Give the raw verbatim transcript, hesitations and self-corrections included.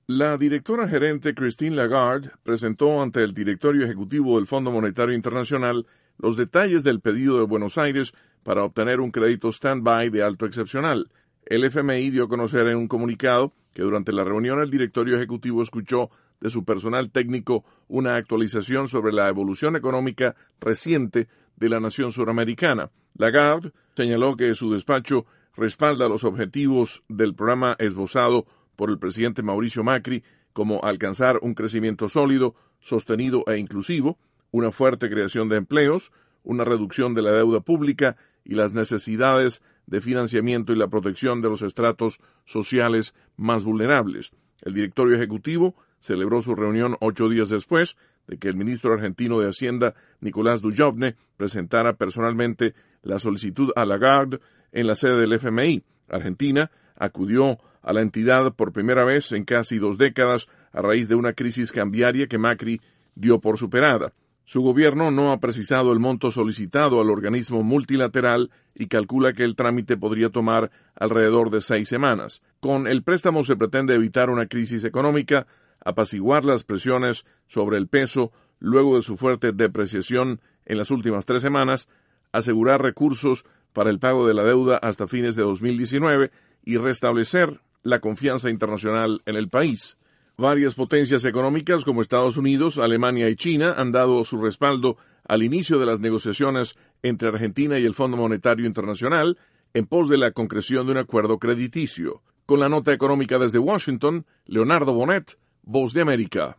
La directora gerente Christine Lagarde presentó ante el directorio ejecutivo del Fondo Monetario Internacional los detalles del pedido de Buenos Aires para obtener un crédito stand-by de alto excepcional. El F M I dio a conocer en un comunicado que durante la reunión el directorio ejecutivo escuchó de su personal técnico una actualización sobre la evolución económica reciente de la nación suramericana. Lagarde señaló que su despacho respalda los objetivos del programa esbozado por el presidente Mauricio Macri, como alcanzar un crecimiento sólido, sostenido e inclusivo, una fuerte creación de empleos, una reducción de la deuda pública y las necesidades de financiamiento y la protección de los estratos sociales más vulnerables. El directorio ejecutivo celebró su reunión ocho días después de que el ministro argentino de Hacienda, Nicolás Dujovne, presentara personalmente la solicitud a Lagarde en la sede del F M I. Argentina acudió a la entidad por primera vez en casi dos décadas a raíz de una crisis cambiaria que Macri dio por superada. Su gobierno no ha precisado el monto solicitado al organismo multilateral y calcula que el trámite podría tomar alrededor de seis semanas. Con el préstamo se pretende evitar una crisis económica, apaciguar las presiones sobre el peso luego de su fuerte depreciación en las últimas tres semanas, asegurar recursos para el pago de la deuda hasta fines de dos mil diecinueve y restablecer la confianza internacional en el país. Varias potencias económicas como Estados Unidos, Alemania y China han dado su respaldo al inicio de las negociaciones entre Argentina y el Fondo Monetario Internacional en pos de la concreción de un acuerdo crediticio. Con la nota económica desde Washington, Leonardo Bonet, Voz de América.